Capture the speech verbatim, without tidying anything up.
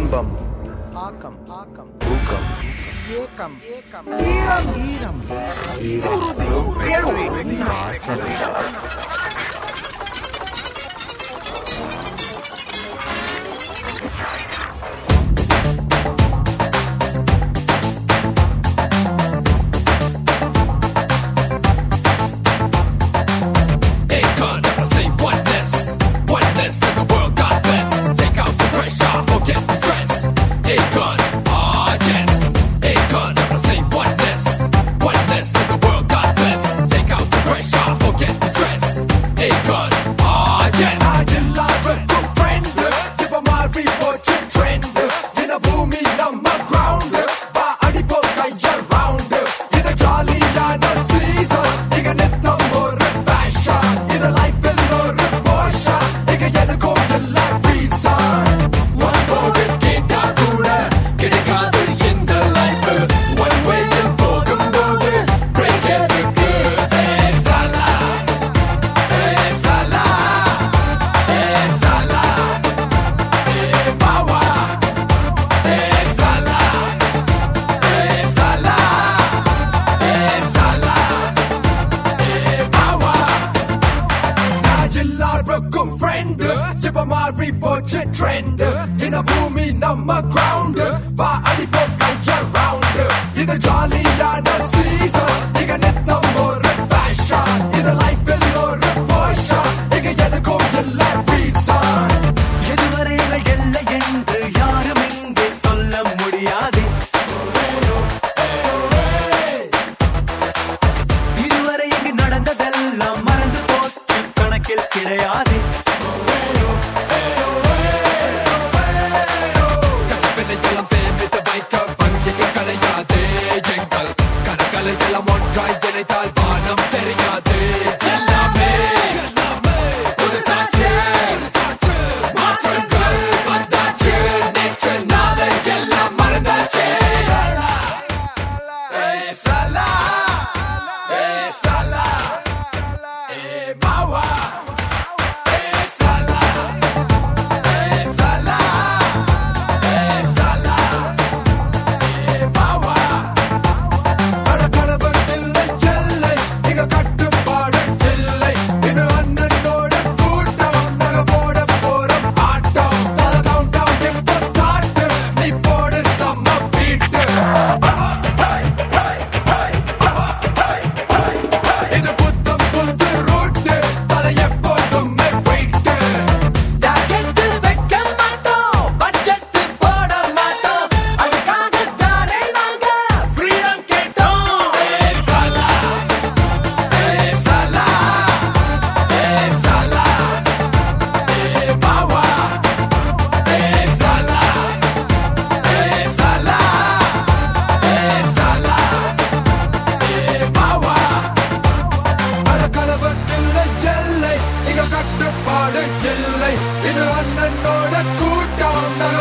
இன்பம் ஆக்கம் ஆக்கம் ஊக்கம் ஏக்கம் ஏக்கம் ஈரம் ஈரம் Trend in a boomie number ground va adipop sky around ida jollyana season iga netham or fashion ida life will or portion iga yedukkum ella reason eduvaregal ella endru yarum inge solla mudiyade iduvare inge nadandadella marandu pochu kanakil kidayade கட்டுப்பாடு இல்லை இது அண்ணனோட கூட்டம்